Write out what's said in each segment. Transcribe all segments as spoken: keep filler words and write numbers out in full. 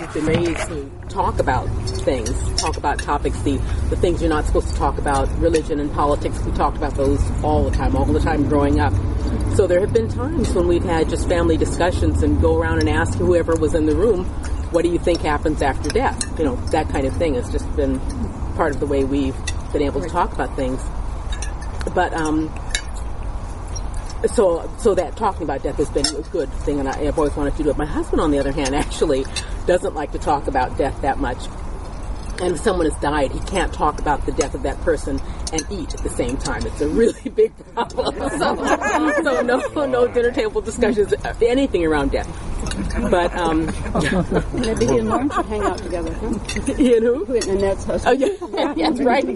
we've been raised to talk about things, talk about topics, the, the things you're not supposed to talk about, religion and politics. We talked about those all the time, all the time growing up. So there have been times when we've had just family discussions and go around and ask whoever was in the room, what do you think happens after death? You know, that kind of thing has just been part of the way we've been able to talk about things. But, um, so so that talking about death has been a good thing, and I, I've always wanted to do it. My husband, on the other hand, actually doesn't like to talk about death that much. And if someone has died, he can't talk about the death of that person and eat at the same time. It's a really big problem. So, so no, no dinner table discussions, anything around death. But um, maybe he and Lauren should hang out together. Huh? He and who? And Annette's husband. Oh yeah, yeah, that's right,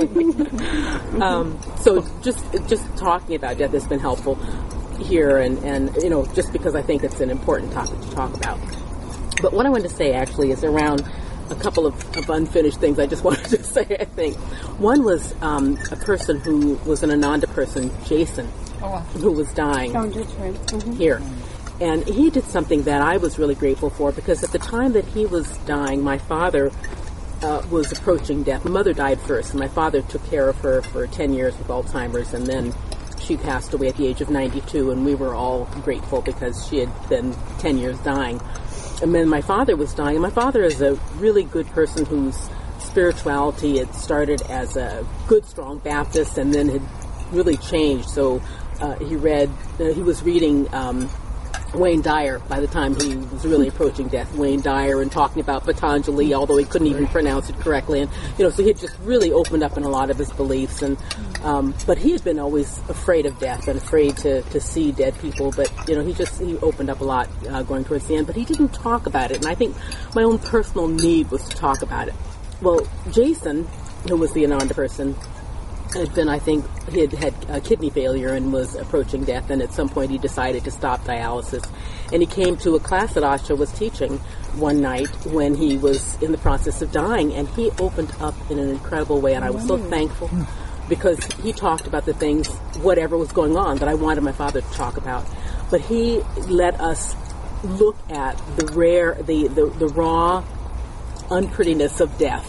exactly. um, so just just talking about death has been helpful here, and and you know, just because I think it's an important topic to talk about. But what I wanted to say actually is around a couple of, of unfinished things I just wanted to say, I think. One was um, a person who was an Ananda person, Jason, oh, wow. who was dying oh, that's right. mm-hmm. here. And he did something that I was really grateful for, because at the time that he was dying, my father uh, was approaching death. My mother died first, and my father took care of her for ten years with Alzheimer's, and then she passed away at the age of ninety-two, and we were all grateful because she had been ten years dying. And then my father was dying. And my father is a really good person whose spirituality had started as a good, strong Baptist and then had really changed. So uh, he read, uh, he was reading um, Wayne Dyer by the time he was really approaching death. Wayne Dyer, and talking about Patanjali, although he couldn't even pronounce it correctly. And, you know, so he had just really opened up in a lot of his beliefs. And um, but he had been always afraid of death and afraid to, to see dead people. But, you know, he just, he opened up a lot uh, going towards the end. But he didn't talk about it. And I think my own personal need was to talk about it. Well, Jason, who was the Ananda person, had been, I think, he had had uh, kidney failure and was approaching death, and at some point he decided to stop dialysis. And he came to a class that Asha was teaching one night when he was in the process of dying, and he opened up in an incredible way, and I was so thankful, because he talked about the things, whatever was going on, that I wanted my father to talk about. But he let us look at the rare, the, the, the raw unprettiness of death.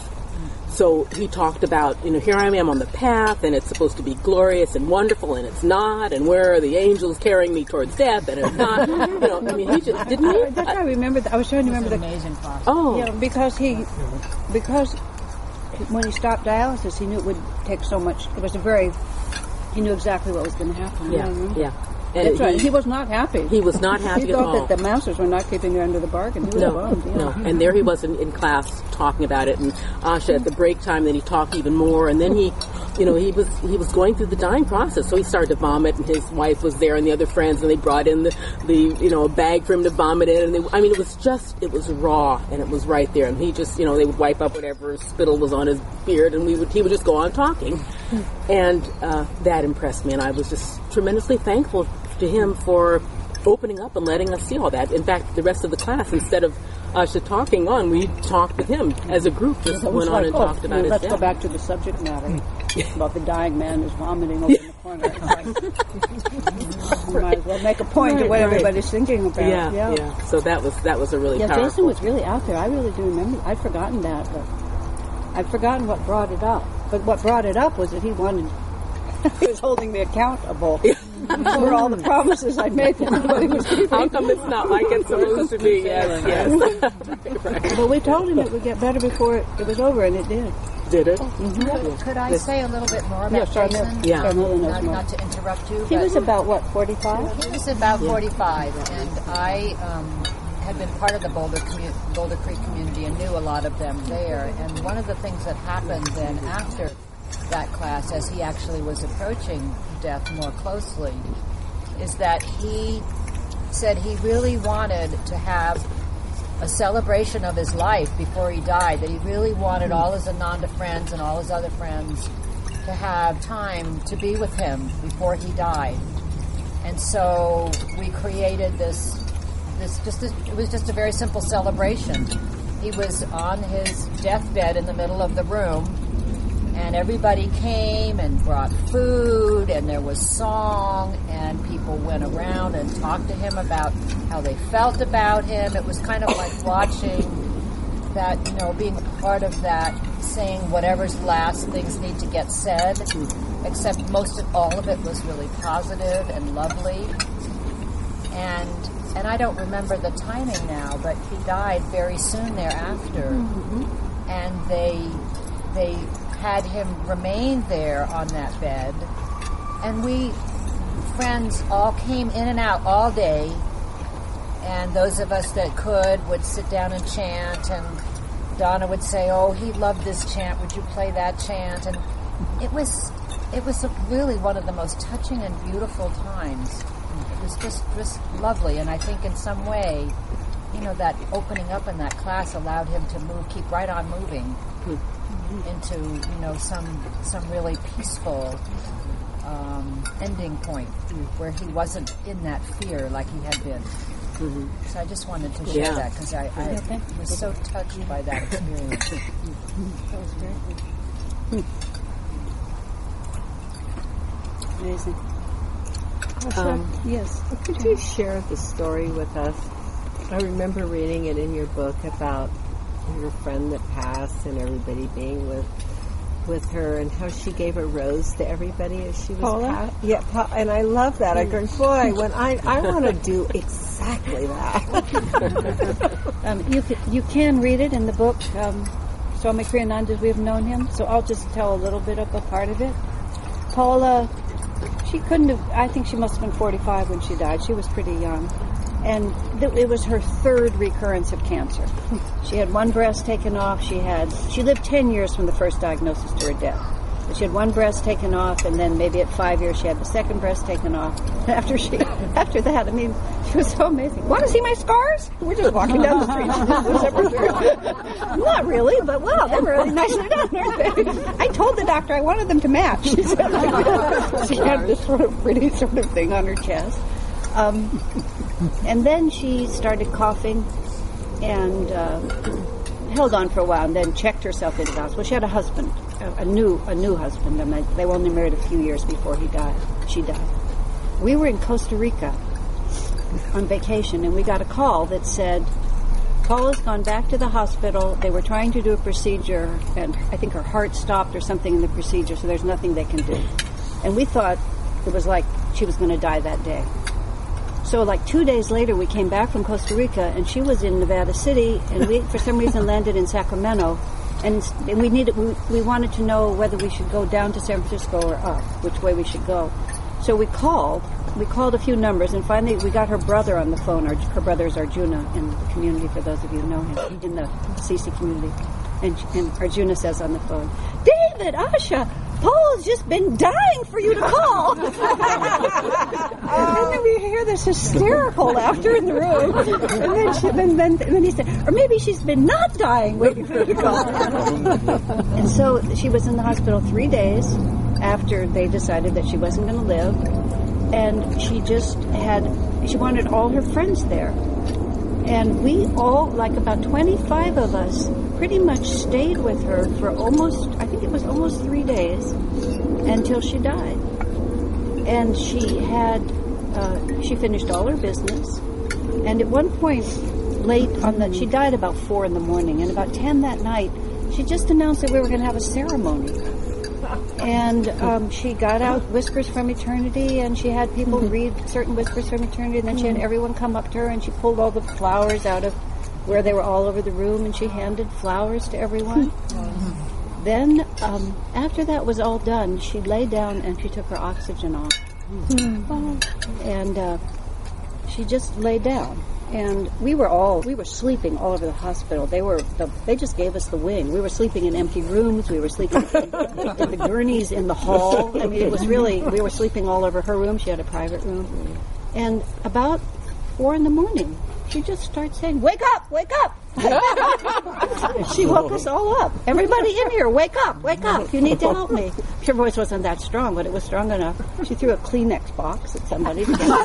So he talked about, you know, here I am on the path, and it's supposed to be glorious and wonderful, and it's not, and where are the angels carrying me towards death, and it's not. You know, I mean, he just, didn't he? That's how I remember that. I was trying to remember the amazing class. Oh. Yeah, because he, because when he stopped dialysis, he knew it would take so much. It was a very, he knew exactly what was going to happen. Yeah, yeah. And That's he, right. He was not happy. He was not happy he at all. He thought that the masters were not keeping their end of the bargain. He was no, bummed, yeah. no. And there he was in, in class talking about it, and Asha at the break time, then he talked even more, and then he, you know, he was he was going through the dying process, so he started to vomit, and his wife was there, and the other friends, and they brought in the, the you know, a bag for him to vomit in, and they, I mean, it was just, it was raw, and it was right there, and he just, you know, they would wipe up whatever spittle was on his beard, and we would he would just go on talking, and uh, that impressed me, and I was just tremendously thankful to him for opening up and letting us see all that. In fact, the rest of the class, instead of us talking on, we talked with him as a group, just yeah, went like, on and oh, talked about well, it. Let's yeah. go back to the subject matter about the dying man who's vomiting over in the corner. You might as well make a point right, of what right. everybody's thinking about. Yeah, yeah, yeah. So that was that was a really yeah. powerful. Jason was really out there. I really do remember. I'd forgotten that, but I'd forgotten what brought it up. But what brought it up was that he wanted. He was holding me accountable for all the promises I'd made to him. He was keeping. How come it's not like it's supposed to be? Yes, yes. Right. Well, we told him it would get better before it, it was over, and it did. Did it? Mm-hmm. Could, could I say a little bit more about yeah, Jason? Yeah. Not, not to interrupt you. He was about, what, forty-five? He was about yeah. forty-five, and I um, had been part of the Boulder, commu- Boulder Creek community and knew a lot of them there. And one of the things that happened then after that class, as he actually was approaching death more closely, is that he said he really wanted to have a celebration of his life before he died, that he really wanted all his Ananda friends and all his other friends to have time to be with him before he died. And so we created this, this just a, it was just a very simple celebration. He was on his deathbed in the middle of the room, and everybody came and brought food, and there was song, and people went around and talked to him about how they felt about him. It was kind of like watching that, you know, being part of that, saying whatever's last, things need to get said, except most of all of it was really positive and lovely. And and I don't remember the timing now, but he died very soon thereafter. Mm-hmm. And they they had him remain there on that bed. And we, friends, all came in and out all day. And those of us that could would sit down and chant, and Donna would say, "Oh, he loved this chant. Would you play that chant?" And it was, it was a really one of the most touching and beautiful times. It was just, just lovely. And I think in some way, you know, that opening up in that class allowed him to move, keep right on moving mm-hmm. into, you know, some some really peaceful um, ending point mm-hmm. where he wasn't in that fear like he had been. Mm-hmm. So I just wanted to share yeah. that because I, I okay. was so touched by that experience. That was very good. Amazing. Um, yes. Could you share the story with us? I remember reading it in your book about your friend that passed and everybody being with with her, and how she gave a rose to everybody as she was Paula? pa- yeah, pa- and I love that. I go, boy, when I I want to do exactly that. um, you can, you can read it in the book. Um, Swami Kriyananda, we've known him, so I'll just tell a little bit of a part of it. Paula, she couldn't have. I think she must have been forty-five when she died. She was pretty young. And th- it was her third recurrence of cancer. She had one breast taken off. She had she lived ten years from the first diagnosis to her death. But she had one breast taken off, and then maybe at five years she had the second breast taken off. After she, after that, I mean, she was so amazing. Want to see my scars? We're just walking down the street. Not really, but wow, they're really nicely done. I told the doctor I wanted them to match. She said she had this sort of pretty sort of thing on her chest. Um, and then she started coughing and uh, held on for a while, and then checked herself into the hospital. She had a husband, a, a new a new husband, and they were only married a few years before he died. She died. We were in Costa Rica on vacation, and we got a call that said, Paula's gone back to the hospital. They were trying to do a procedure, and I think her heart stopped or something in the procedure, so there's nothing they can do. And we thought it was like she was going to die that day. So like two days later, we came back from Costa Rica, and she was in Nevada City, and we, for some reason, landed in Sacramento, and, and we needed, we, we wanted to know whether we should go down to San Francisco or up, which way we should go. So we called, we called a few numbers, and finally we got her brother on the phone. Our, her brother is Arjuna in the community, for those of you who know him, in the C C community. And, and Arjuna says on the phone, David, Asha, Paul's just been dying for you to call. And then we hear this hysterical laughter in the room. And then, she, and, then, and then he said, or maybe she's been not dying waiting for you to call. And so she was in the hospital three days after they decided that she wasn't going to live. And she just had, she wanted all her friends there. And we all, like about twenty-five of us, pretty much stayed with her for almost, I think it was almost three days until she died. And she had, uh, she finished all her business. And at one point, late on the, she died about four in the morning, and about ten that night, she just announced that we were going to have a ceremony. And um, she got out Whispers from Eternity, and she had people read certain Whispers from Eternity, and then she had everyone come up to her, and she pulled all the flowers out of where they were all over the room, and she handed flowers to everyone. Then, um, after that was all done, she lay down and she took her oxygen off. And uh, she just lay down. And we were all, we were sleeping all over the hospital. They were, the, they just gave us the wing. We were sleeping in empty rooms. We were sleeping in, in the gurneys in the hall. I mean, it was really, we were sleeping all over her room. She had a private room. And about four in the morning, she just started saying, "Wake up, wake up." She woke us all up. Everybody in here, wake up, wake up. You need to help me. Her voice wasn't that strong, but it was strong enough. She threw a Kleenex box at somebody.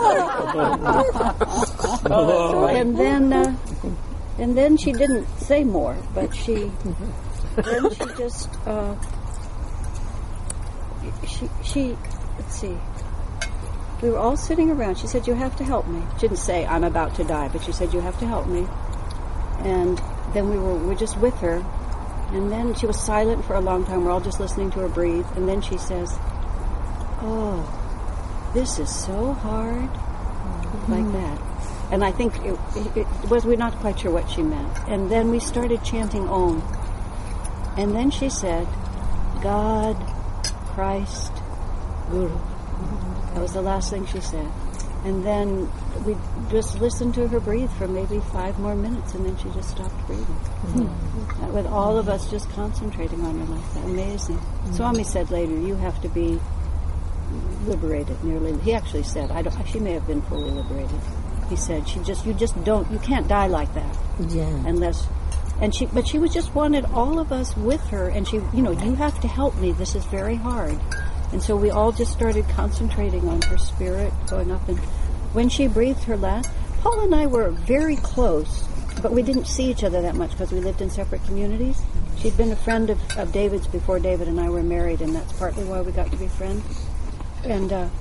And then, uh, and then she didn't say more, but she, then she just, uh, she, she, let's see. We were all sitting around. She said, "You have to help me." She didn't say, "I'm about to die," but she said, "You have to help me." And then we were, we were just with her. And then she was silent for a long time. We're all just listening to her breathe. And then she says, "Oh, this is so hard," mm-hmm. like that. And I think it, it, it was, we're not quite sure what she meant. And then we started chanting Om. And then she said, "God, Christ, Guru." Mm-hmm. That was the last thing she said. And then we just listened to her breathe for maybe five more minutes, and then she just stopped breathing. Mm-hmm. With all of us just concentrating on her like that. Amazing. Mm-hmm. Swami said later, "You have to be liberated, nearly." He actually said, I don't, she may have been fully liberated. He said, "She just, you just don't, you can't die like that, yeah, unless." And she, but she was just wanted all of us with her, and she, you know, "You have to help me. This is very hard." And so we all just started concentrating on her spirit going up. And when she breathed her last, Paul and I were very close, but we didn't see each other that much because we lived in separate communities. She'd been a friend of, of David's before David and I were married, and that's partly why we got to be friends. And uh,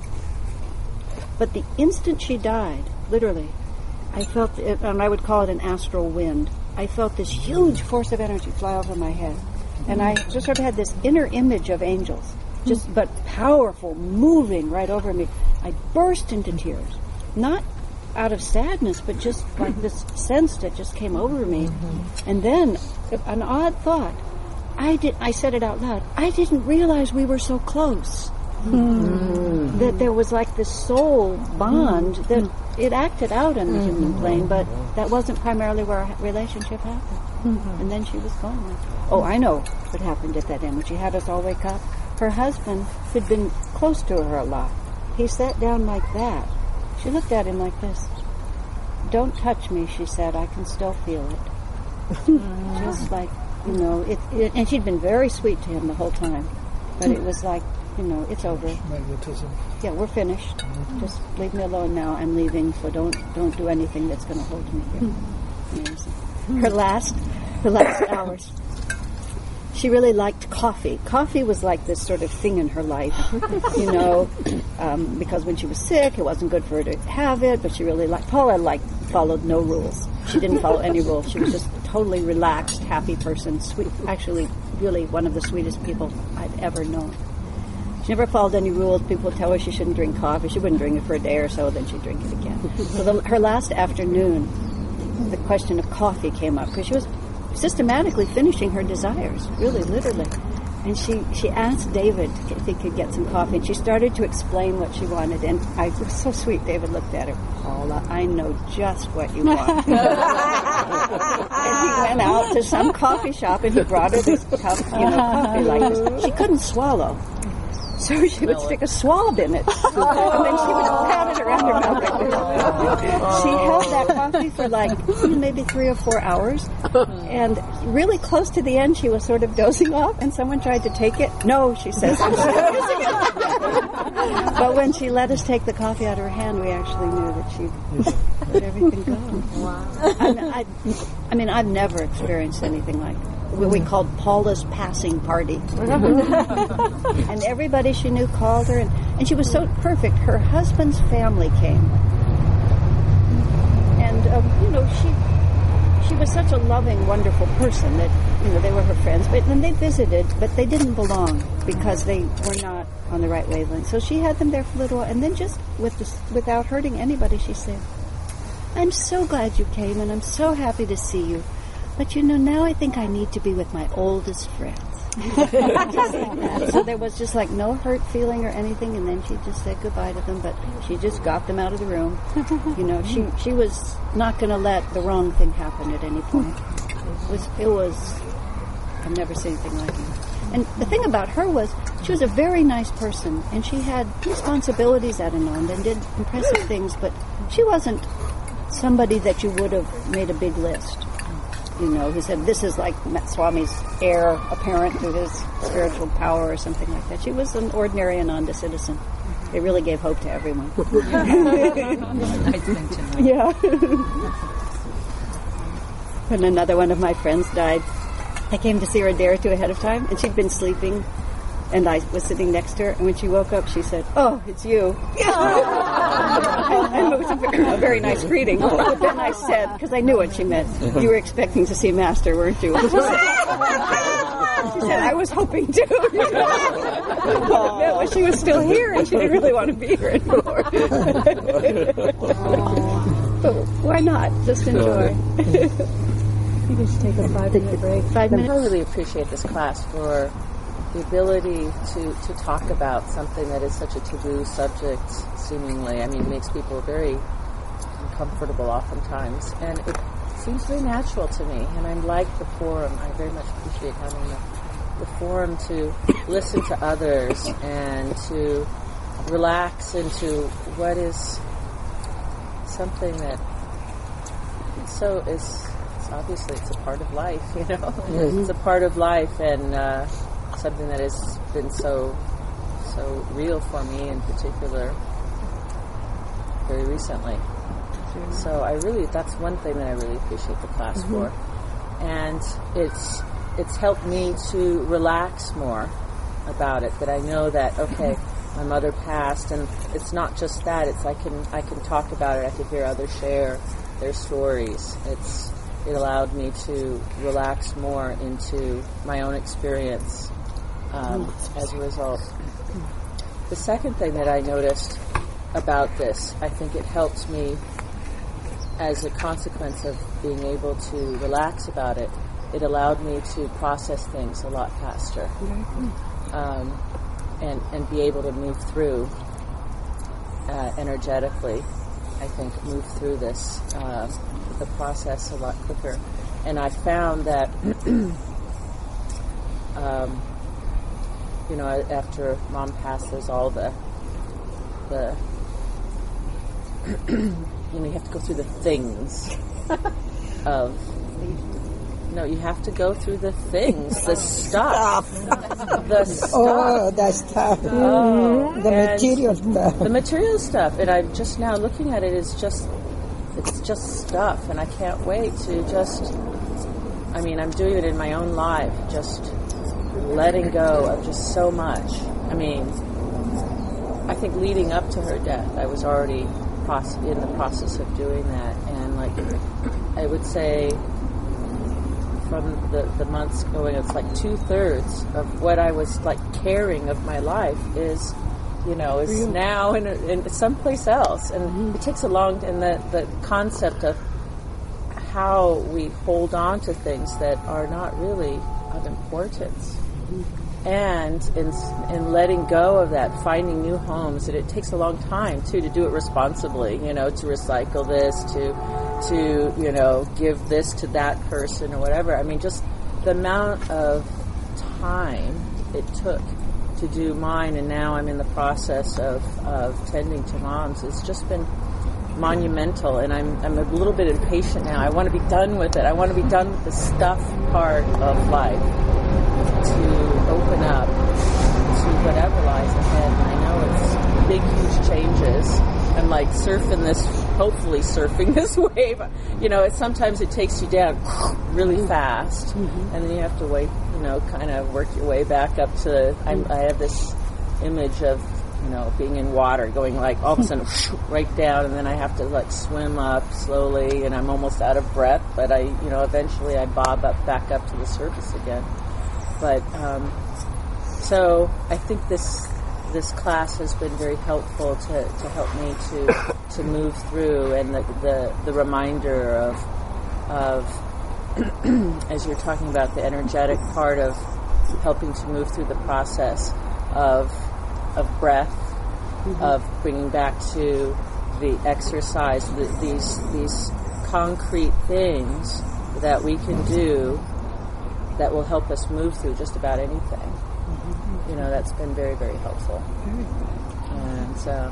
but the instant she died, literally, I felt, it, and I would call it an astral wind. I felt this huge force of energy fly over my head, and I just sort of had this inner image of angels. Just, but powerful, moving right over me. I burst into tears. Not out of sadness, but just like this sense that just came over me. Mm-hmm. And then, an odd thought. I did. I said it out loud. I didn't realize we were so close. Mm-hmm. That there was like this soul bond that it acted out on the human plane, but that wasn't primarily where our relationship happened. Mm-hmm. And then she was gone. Oh, I know what happened at that end. When she had us all wake up, her husband, who'd been close to her a lot, he sat down like that. She looked at him like this. "Don't touch me," she said. "I can still feel it." Just like, you know, it, it, and she'd been very sweet to him the whole time. But it was like, you know, it's over. Magnetism. Yeah, we're finished. Mm-hmm. Just leave me alone now. I'm leaving, so don't don't do anything that's going to hold me here. Amazing. Her last, her last hours. She really liked coffee. Coffee was like this sort of thing in her life, you know, um, because when she was sick, it wasn't good for her to have it, but she really liked, Paula like followed no rules. She didn't follow any rules. She was just a totally relaxed, happy person, sweet, actually really one of the sweetest people I've ever known. She never followed any rules. People would tell her she shouldn't drink coffee. She wouldn't drink it for a day or so, then she'd drink it again. So the, her last afternoon, the question of coffee came up, because she was systematically finishing her desires, really, literally. And she, she asked David if he could get some coffee, and she started to explain what she wanted, and I, it was so sweet. David looked at her. "Paula, I know just what you want." And he went out to some coffee shop, and he brought her this cup, you know, coffee like this. She couldn't swallow. So she would stick a swab in it, and then she would pat it around her mouth. She held that coffee for like maybe three or four hours, and really close to the end, she was sort of dozing off, and someone tried to take it. "No," she says. But when she let us take the coffee out of her hand, we actually knew that she let everything go. Wow. I, I, I mean, I've never experienced anything like what we called Paula's passing party. And everybody she knew called her, and, and she was so perfect. Her husband's family came. And, um, you know, she she was such a loving, wonderful person that, you know, they were her friends. But then they visited, but they didn't belong because they were not on the right wavelength. So she had them there for a little while, and then just with this, without hurting anybody, she said, "I'm so glad you came, and I'm so happy to see you. But, you know, now I think I need to be with my oldest friends." So there was just like no hurt feeling or anything, and then she just said goodbye to them, but she just got them out of the room. You know, she she was not going to let the wrong thing happen at any point. It was, it was, I've never seen anything like it. And the thing about her was she was a very nice person, and she had responsibilities at Anand and did impressive things, but she wasn't somebody that you would have made a big list. You know, who said, this is like Swami's heir apparent to his spiritual power or something like that. She was an ordinary Ananda citizen. It really gave hope to everyone. Nice thing to know. Yeah. When another one of my friends died, I came to see her a day or two ahead of time, and she'd been sleeping And I was sitting next to her, and when she woke up, she said, "Oh, it's you." And it was a very, a very nice greeting. But then I said, because I knew what she meant, "You were expecting to see Master, weren't you?" She said, "I was hoping to." That was she was still here, and she didn't really want to be here anymore. But why not? Just enjoy. You can just take a five-minute break. Five minutes. I really appreciate this class for the ability to, to talk about something that is such a taboo subject, seemingly. I mean, it makes people very uncomfortable oftentimes. And it seems very natural to me. And I like the forum. I very much appreciate having the, the forum to listen to others and to relax into what is something that so is, it's obviously it's a part of life, you know. Mm-hmm. It's a part of life, and uh, something that has been so so real for me in particular very recently. Mm-hmm. So I really, that's one thing that I really appreciate the class mm-hmm. for. And it's it's helped me to relax more about it, that I know that, okay, my mother passed, and it's not just that, it's I can I can talk about it, I can hear others share their stories. It's it allowed me to relax more into my own experience um, as a result. The second thing that I noticed about this, I think it helped me as a consequence of being able to relax about it, it allowed me to process things a lot faster. Um, and, and be able to move through uh, energetically, I think, move through this, uh, the process a lot quicker. And I found that, um, you know, after Mom passed, there's all the, the you know, you have to go through the things of, no, you have to go through the things, the stuff. The stuff. Oh, the stuff. Oh, the material stuff. The material stuff. And I'm just now looking at it as just, it's just stuff. And I can't wait to just, I mean, I'm doing it in my own life, just letting go of just so much. I mean, I think leading up to her death, I was already proce- in the process of doing that. And like, I would say, from the, the months going, it's like two-thirds of what I was like carrying of my life is, you know, is really? now in, in someplace else. And mm-hmm. it takes a long, and the, the concept of how we hold on to things that are not really of importance. Mm-hmm. And in, in letting go of that, finding new homes, and it takes a long time, too, to do it responsibly, you know, to recycle this, to to, you know, give this to that person or whatever. I mean, just the amount of time it took to do mine, and now I'm in the process of, of tending to Mom's, it's just been monumental, and I'm I'm a little bit impatient now. I want to be done with it. I want to be done with the stuff part of life to open up to whatever lies ahead. And I know it's big, huge changes. I'm like surfing this, hopefully surfing this wave. You know, it, sometimes it takes you down really fast, mm-hmm. and then you have to wait, you know, kind of work your way back up to, I'm, I have this image of, you know, being in water, going like all of a sudden right down, and then I have to like swim up slowly, and I'm almost out of breath, but I, you know, eventually I bob up back up to the surface again. But, um, so I think this this class has been very helpful to, to help me to to move through, and the the, the reminder of of as you're talking about the energetic part of helping to move through the process of of breath, mm-hmm. of bringing back to the exercise, the, these these concrete things that we can do that will help us move through just about anything. Mm-hmm. You know, that's been very, very helpful. Mm-hmm. And so,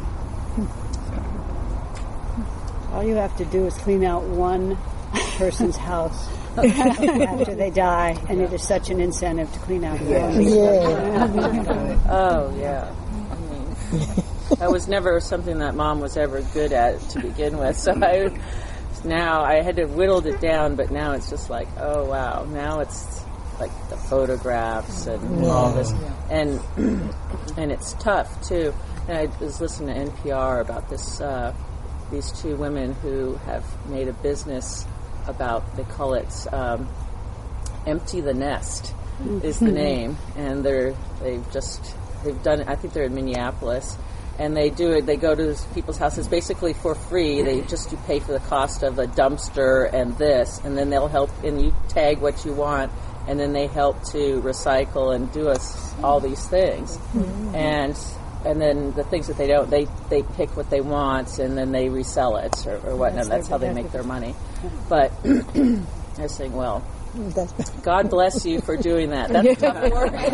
all you have to do is clean out one person's house after they die, and it is such an incentive to clean out yours. Yeah. Oh, yeah. I mean, that was never something that Mom was ever good at to begin with. So I, now I had to whittle it down, but now it's just like, oh, wow. Now it's like the photographs and all this, and and it's tough too. And I was listening to N P R about this. Uh, these two women who have made a business about, they call it um, Empty the Nest is the name, and they're they've just they've done it. I think they're in Minneapolis, and they do it. They go to people's houses basically for free. They just you pay for the cost of a dumpster and this, and then they'll help, and you tag what you want, and then they help to recycle and do us all these things, and. And then the things that they don't, they, they pick what they want, and then they resell it or, or whatnot. That's, that's how they make their money. But I was saying, well, God bless you for doing that. That's tough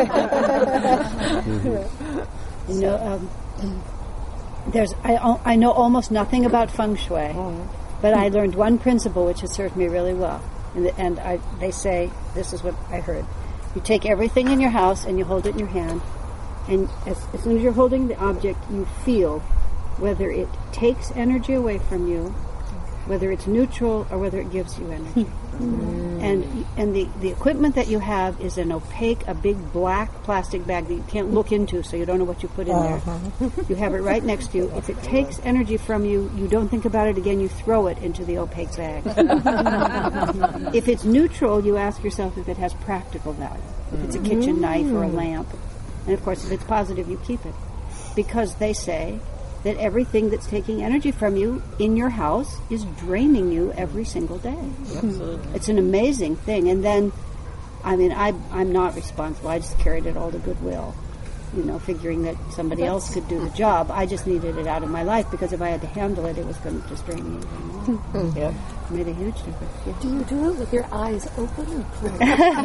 work. You know, um, there's I, I know almost nothing about feng shui, but I learned one principle which has served me really well. And, the, and I, they say, this is what I heard. You take everything in your house and you hold it in your hand. And as, as soon as you're holding the object, you feel whether it takes energy away from you, whether it's neutral, or whether it gives you energy. Mm. And and the, the equipment that you have is an opaque, a big black plastic bag that you can't look into, so you don't know what you put in uh-huh. there. You have it right next to you. If it takes energy from you, you don't think about it again, you throw it into the opaque bag. If it's neutral, you ask yourself if it has practical value. If it's a kitchen mm. knife or a lamp. And, of course, if it's positive, you keep it. Because they say that everything that's taking energy from you in your house is draining you every single day. Absolutely. It's an amazing thing. And then, I mean, I, I'm not responsible. I just carried it all to Goodwill, you know, figuring that somebody that's, else could do the job. I just needed it out of my life because if I had to handle it, it was going to just drain me even more. Mm-hmm. Yeah. It made a huge difference. Yeah. Do you do it with your eyes open or closed?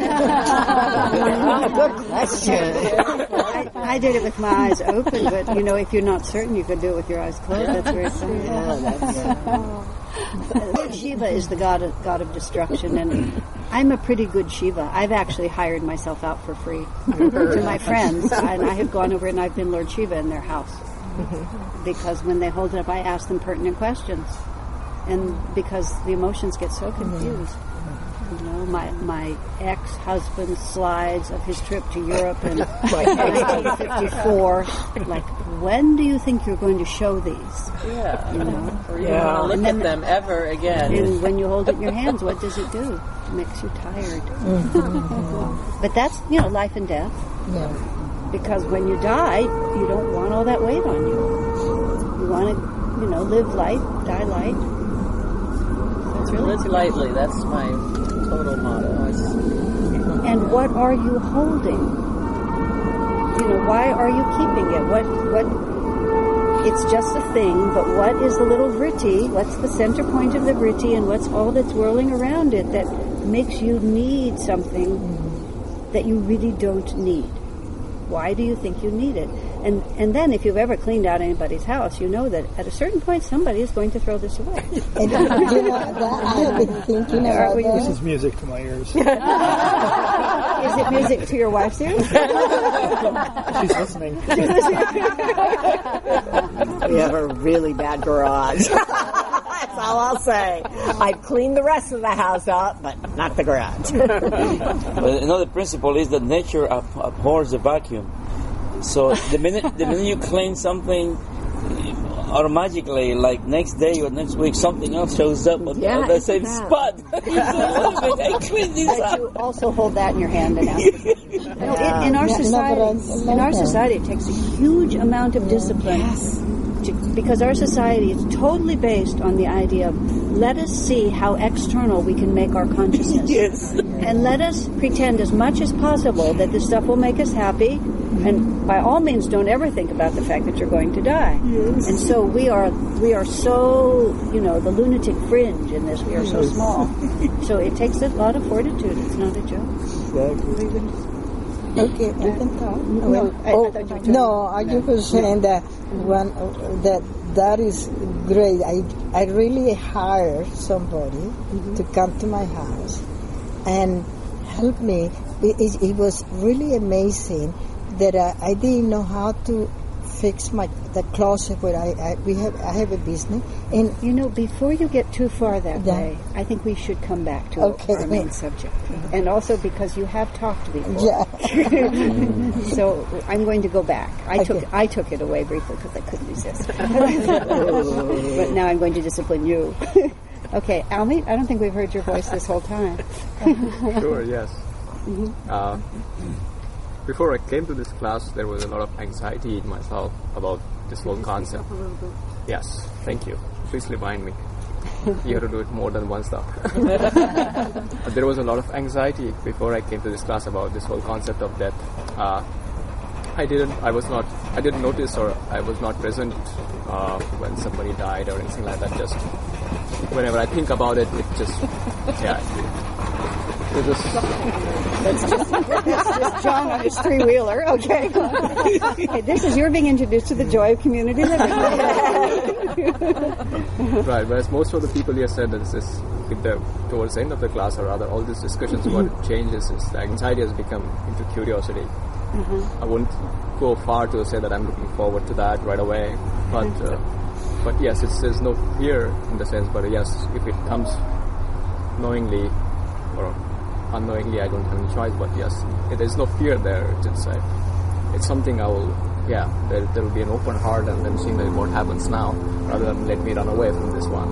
Good question. I, I did it with my eyes open, but, you know, if you're not certain, you could do it with your eyes closed. That's very simple. Yeah, that's, yeah. Shiva is the god of, god of destruction, and I'm a pretty good Shiva. I've actually hired myself out for free to my friends, and I have gone over and I've been Lord Shiva in their house. Because when they hold it up, I ask them pertinent questions. And because the emotions get so confused. You know, my my ex-husband's slides of his trip to Europe in nineteen fifty-four. Like, when do you think you're going to show these? Yeah. You know? Or you yeah. don't want to look at them ever again. And when you hold it in your hands, what does it do? It makes you tired. Mm-hmm. But that's, you know, life and death. Yeah. Because when you die, you don't want all that weight on you. You want to, you know, live light, die light. That's really live lightly. That's my total motto. It's, and what are you holding? You know, why are you keeping it? What, what, it's just a thing, but what is the little vritti? What's the center point of the vritti, and what's all that's whirling around it that makes you need something that you really don't need? Why do you think you need it? And and then if you've ever cleaned out anybody's house, you know that at a certain point somebody is going to throw this away. And you know, that I've been thinking about that. This is music to my ears. Is it music to your wife's ears? She's listening. We have a really bad garage. That's all I'll say. I've cleaned the rest of the house up, but not the garage. Well, another principle is that nature ab- abhors a vacuum. So the minute the minute you clean something, automatically, like next day or next week, something else shows up on, yeah, on the same that. spot. I cleaned this But up. you also hold that in your hand and ask. You know, in, in our society, in our society, it takes a huge amount of discipline. Yes. To, because our society is totally based on the idea of let us see how external we can make our consciousness. Yes. And let us pretend as much as possible that this stuff will make us happy. And by all means, don't ever think about the fact that you're going to die. Yes. And so we are we are so, you know, the lunatic fringe in this. We are so small. So it takes a lot of fortitude. It's not a joke. Exactly. Okay, you can talk. No, I, oh, I thought you were no, I just was saying that one that that is great. I I really hired somebody mm-hmm. to come to my house and help me. It, it, it was really amazing that I, I didn't know how to fix my the closet where I, I we have I have a business. And you know, before you get too far that Yeah. way, I think we should come back to Okay. our main subject, and also because you have talked before. Yeah. So I'm going to go back. I Okay. took I took it away briefly because I couldn't resist. But now I'm going to discipline you. Okay, Almi, I don't think we've heard your voice this whole time. Sure, yes. Uh, before I came to this class, there was a lot of anxiety in myself about this whole concept. Yes, thank you. Please remind me. You have to do it more than once now. There was a lot of anxiety before I came to this class about this whole concept of death. Uh, I didn't, I was not, I didn't notice or I was not present uh, when somebody died or anything like that. Just whenever I think about it, it just, yeah. It just, That's just, that's just John on his three-wheeler, okay. Okay, this is you're being introduced to the joy of community living. right, whereas most of the people here said that this is, with the, towards the end of the class or rather all these discussions, what changes is the anxiety has become into curiosity. I wouldn't go far to say that I'm looking forward to that right away, but uh, but yes, it's, there's no fear in the sense, but yes, if it comes knowingly or unknowingly, I don't have any choice, but yes, there's no fear there. It's, uh, it's something I will, yeah, there, there will be an open heart and then seeing that what happens now rather than let me run away from this one.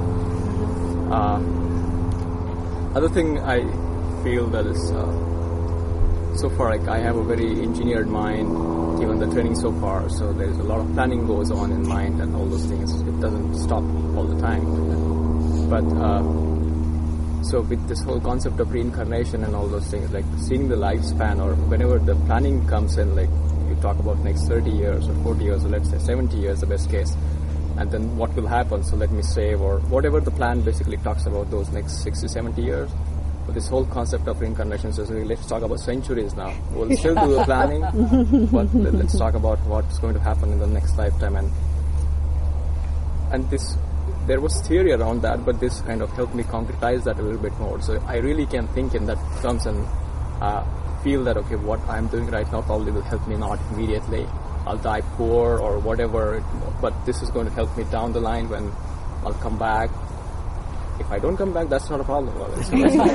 Uh, other thing I feel that is uh, so far, like I have a very engineered mind, given the training so far, so there's a lot of planning goes on in mind and all those things. It doesn't stop all the time. But uh, so with this whole concept of reincarnation and all those things, like seeing the lifespan or whenever the planning comes in, like you talk about next thirty years or forty years or let's say seventy years, the best case, and then what will happen, so let me save or whatever the plan basically talks about those next sixty, seventy years. But this whole concept of reincarnation says, really, let's talk about centuries now. We'll still do the planning, but let's talk about what's going to happen in the next lifetime. And and this, there was theory around that, but this kind of helped me concretize that a little bit more. So I really can think in that terms and uh, feel that, okay, what I'm doing right now probably will help me not immediately. I'll die poor or whatever, but this is going to help me down the line when I'll come back. If I don't come back, that's not a problem. So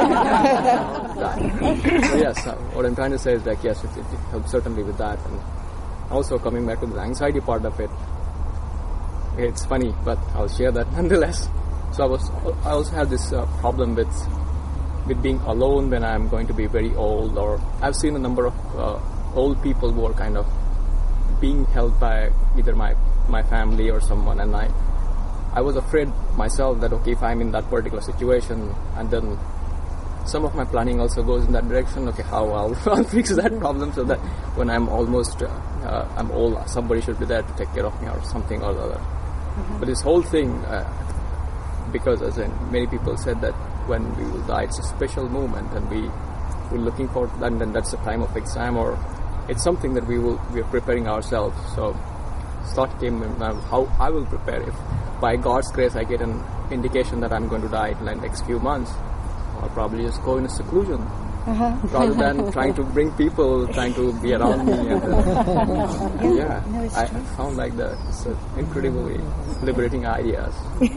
yes, uh, what I'm trying to say is that yes, it, it helps certainly with that. And also coming back to the anxiety part of it, it's funny, but I'll share that nonetheless. So I was, I also have this uh, problem with with being alone when I'm going to be very old, or I've seen a number of uh, old people who are kind of being held by either my my family or someone, and I. I was afraid myself that, okay, if I'm in that particular situation, and then some of my planning also goes in that direction, okay, how I'll, I'll fix that problem so that when I'm almost, uh, uh, I'm old, somebody should be there to take care of me or something or the other. Mm-hmm. But this whole thing, uh, because as in many people said that when we will die, it's a special moment and we, we're looking for that, and then that's the time of exam, or it's something that we will, we're preparing ourselves. So thought came in uh, how I will prepare. If by God's grace I get an indication that I'm going to die in the next few months, I'll probably just go in a seclusion uh-huh. rather than trying to bring people, trying to be around me. And, uh, yeah, yeah no, I true. found like that it's uh, incredibly liberating ideas.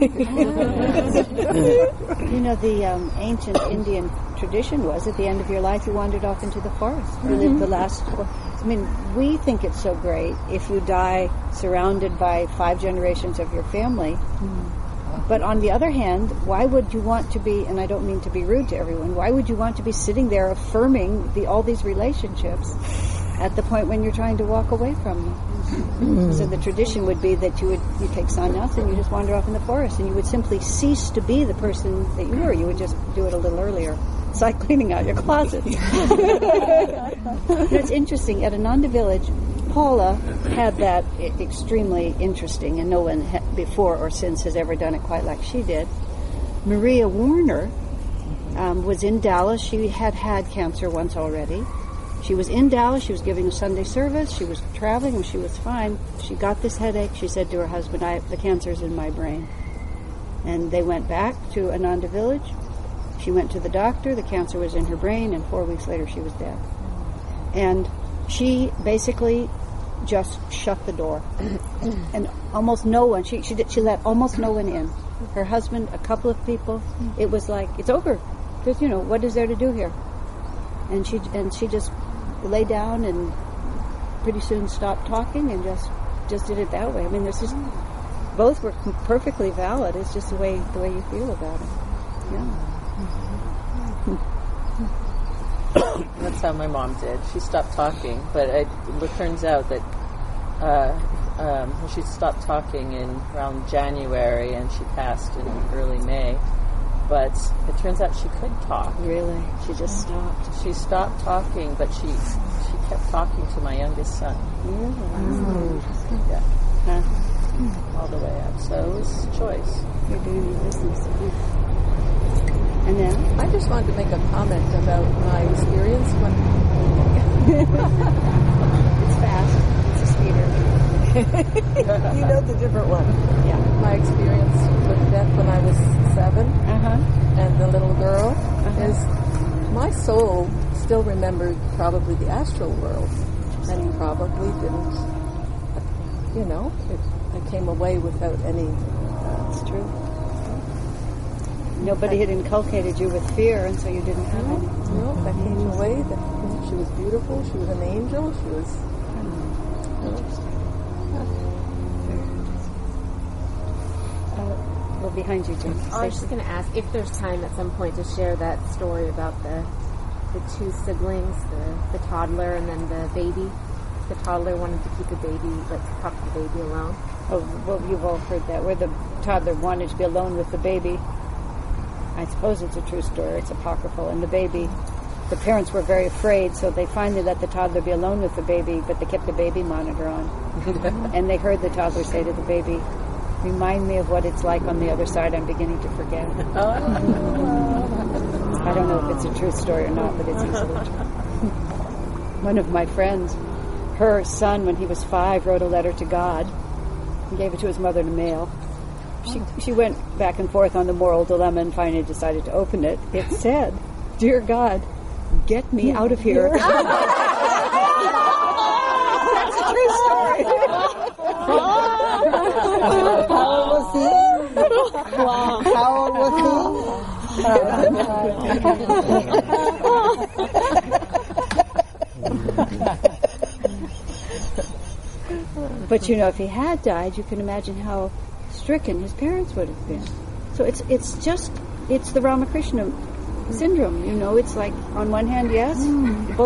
You know, the um, ancient Indian tradition was at the end of your life you wandered off into the forest. Mm-hmm. You lived the last... I mean, we think it's so great if you die surrounded by five generations of your family. Mm. But on the other hand, why would you want to be, and I don't mean to be rude to everyone, why would you want to be sitting there affirming the, all these relationships at the point when you're trying to walk away from them? Mm. So the tradition would be that you would you take sannyas and you just wander off in the forest and you would simply cease to be the person that you were. You would just do it a little earlier. It's like cleaning out your closet. It's interesting. At Ananda Village, Paula had that extremely interesting, and no one ha- before or since has ever done it quite like she did. Maria Warner um, was in Dallas. She had had cancer once already. She was in Dallas. She was giving a Sunday service. She was traveling, and she was fine. She got this headache. She said to her husband, "I the cancer's in my brain." And they went back to Ananda Village. She went to the doctor, the cancer was in her brain, and four weeks later she was dead. And she basically just shut the door, and almost no one. She she did, she let almost no one in. Her husband, a couple of people. It was like, it's over. There's, you know, what is there to do here? And she and she just lay down and pretty soon stopped talking and just just did it that way. I mean, there's just both were perfectly valid. It's just the way the way you feel about it. Yeah. That's how my mom did. She stopped talking, but it, it turns out that uh, um, she stopped talking in around January, and she passed in early May. But it turns out she could talk. Really? She just stopped. She stopped talking, but she she kept talking to my youngest son. Really? Mm. Yeah. Huh. All the way up. So it was a choice. You're doing your business. And then? I just wanted to make a comment about my experience when... It's fast. It's a speeder. You know the different one. Yeah. My experience with death when I was seven Uh-huh. and the little girl Uh-huh. is my soul still remembered probably the astral world and probably didn't, you know, it, I came away without any... That's true. Nobody had inculcated you with fear, and so you didn't have any. No, I came away that she was beautiful, she was an angel, she was... Uh, well, behind you, Jim. I was just going to ask if there's time at some point to share that story about the the two siblings, the, the toddler and then the baby. The toddler wanted to keep the baby, like, tuck the baby alone. Oh, well, you've all heard that, where the toddler wanted to be alone with the baby. I suppose it's a true story. It's apocryphal. And the baby, the parents were very afraid, so they finally let the toddler be alone with the baby, but they kept the baby monitor on. And they heard the toddler say to the baby, "Remind me of what it's like on the other side. I'm beginning to forget." I don't know if it's a true story or not, but it's easily true. One of my friends, her son, when he was five, wrote a letter to God and gave it to his mother to mail. She she went back and forth on the moral dilemma and finally decided to open it. It said, "Dear God, get me out of here." That's a true story. How old was he? Wow. How old was he? But you know, if he had died, you can imagine how stricken his parents would have been. So it's it's just it's the Ramakrishna syndrome. You know, it's like on one hand, yes, both